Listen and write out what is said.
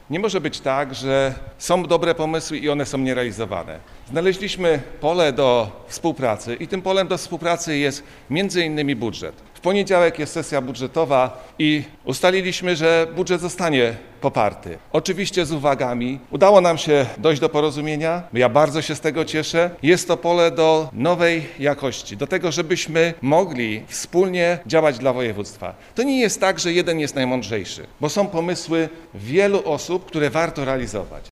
Nie może być tak, że są dobre pomysły i one są nierealizowane. Znaleźliśmy pole do współpracy i tym polem do współpracy jest m.in. budżet. W poniedziałek jest sesja budżetowa i ustaliliśmy, że budżet zostanie poparty. Oczywiście z uwagami. Udało nam się dojść do porozumienia. Ja bardzo się z tego cieszę. Jest to pole do nowej jakości, do tego, żebyśmy mogli wspólnie działać dla województwa. To nie jest tak, że jeden jest najmądrzejszy, bo są pomysły wielu osób, które warto realizować.